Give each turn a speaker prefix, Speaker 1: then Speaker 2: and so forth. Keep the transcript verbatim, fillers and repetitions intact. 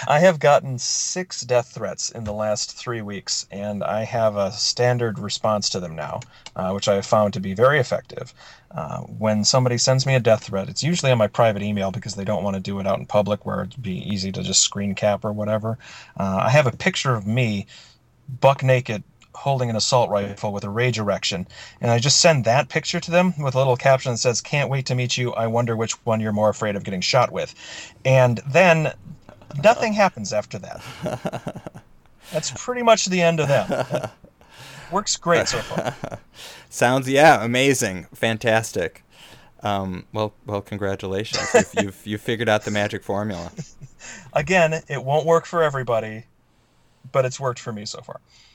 Speaker 1: I have gotten six death threats in the last three weeks, and I have a standard response to them now, uh, which I have found to be very effective. Uh, when somebody sends me a death threat, it's usually on my private email because they don't want to do it out in public where it'd be easy to just screen cap or whatever. Uh, I have a picture of me buck naked holding an assault rifle with a rage erection. And I just send that picture to them with a little caption that says, "Can't wait to meet you. I wonder which one you're more afraid of getting shot with." And then nothing happens after that. That's pretty much the end of them. It works great so far.
Speaker 2: Sounds, yeah, amazing, fantastic. Um, well, well, congratulations. You've, you've you've figured out the magic formula.
Speaker 1: Again, it won't work for everybody, but it's worked for me so far.